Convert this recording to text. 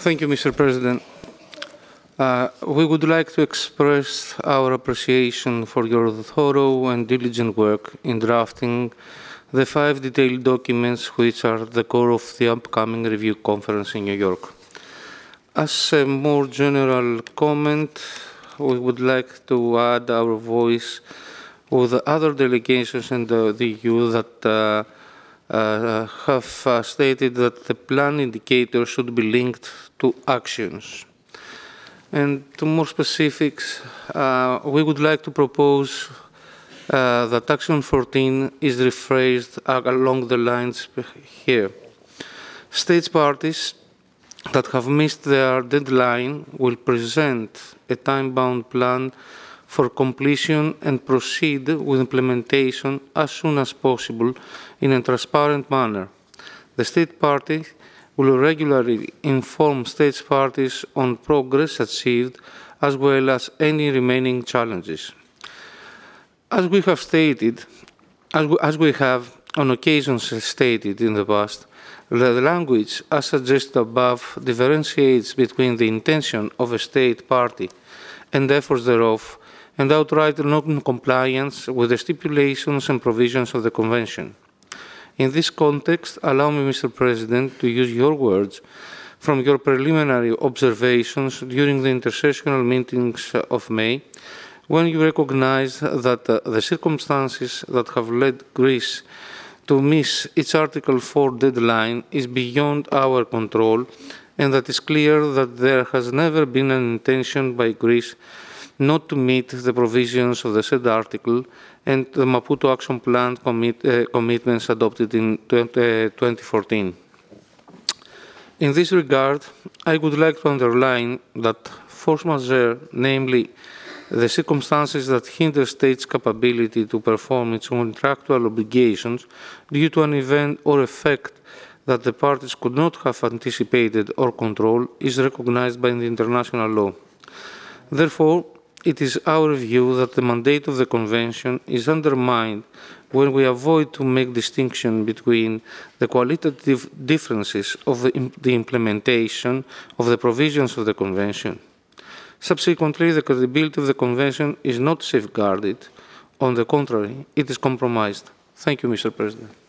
Thank you, Mr. President. We would like to express our appreciation for your thorough and diligent work in drafting the 5 detailed documents which are the core of the upcoming review conference in New York. As a more general comment, we would like to add our voice with other delegations in the EU that have stated that the plan indicator should be linked to actions. And to more specifics, we would like to propose that Action 14 is rephrased along the lines here. States parties that have missed their deadline will present a time-bound plan for completion and proceed with implementation as soon as possible in a transparent manner. The state party will regularly inform states parties on progress achieved as well as any remaining challenges. As we have stated, as we have on occasions stated in the past, the language, as suggested above, differentiates between the intention of a state party and efforts thereof, and outright non-compliance with the stipulations and provisions of the Convention. In this context, allow me, Mr. President, to use your words from your preliminary observations during the intersessional meetings of May, when you recognized that the circumstances that have led Greece to miss its Article 4 deadline is beyond our control, and that it's clear that there has never been an intention by Greece not to meet the provisions of the said article and the Maputo Action Plan commitments adopted in 2014. In this regard, I would like to underline that force majeure, namely the circumstances that hinder states' capability to perform its contractual obligations due to an event or effect that the parties could not have anticipated or controlled, is recognized by the international law. Therefore, it is our view that the mandate of the Convention is undermined when we avoid to make distinction between the qualitative differences of the implementation of the provisions of the Convention. Subsequently, the credibility of the Convention is not safeguarded. On the contrary, it is compromised. Thank you, Mr. President.